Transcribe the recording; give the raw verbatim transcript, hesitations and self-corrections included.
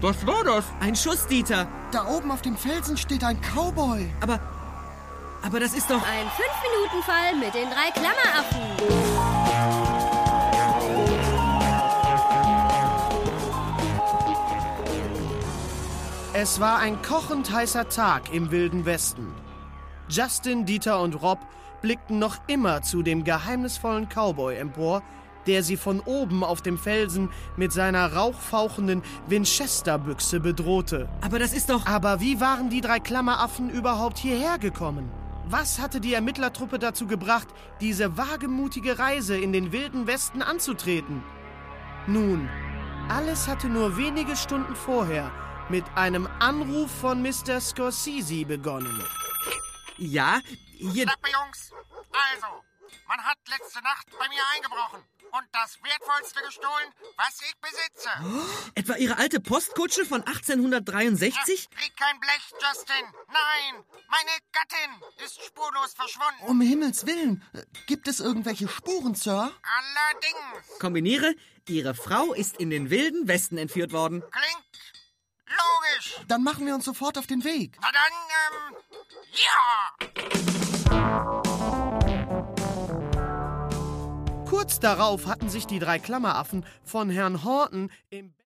Was war das? Ein Schuss, Dieter. Da oben auf dem Felsen steht ein Cowboy. Aber, aber das ist doch... Ein fünf-Minuten-Fall mit den drei Klammeraffen. Es war ein kochend heißer Tag im Wilden Westen. Justin, Dieter und Rob blickten noch immer zu dem geheimnisvollen Cowboy empor, der sie von oben auf dem Felsen mit seiner rauchfauchenden Winchester-Büchse bedrohte. Aber das ist doch... Aber wie waren die drei Klammeraffen überhaupt hierher gekommen? Was hatte die Ermittlertruppe dazu gebracht, diese wagemutige Reise in den Wilden Westen anzutreten? Nun, alles hatte nur wenige Stunden vorher mit einem Anruf von Mister Scorsese begonnen. Ja, hier... Klappe, Jungs. Also, man hat letzte Nacht bei mir eingebrochen und das Wertvollste gestohlen, was ich besitze. Oh, etwa Ihre alte Postkutsche von achtzehnhundertdreiundsechzig? Ja, krieg kein Blech, Justin. Nein, meine Gattin ist spurlos verschwunden. Um Himmels Willen. Gibt es irgendwelche Spuren, Sir? Allerdings. Kombiniere, Ihre Frau ist in den Wilden Westen entführt worden. Klingt logisch. Dann machen wir uns sofort auf den Weg. Na dann, ähm, ja. Kurz darauf hatten sich die drei Klammeraffen von Herrn Horton im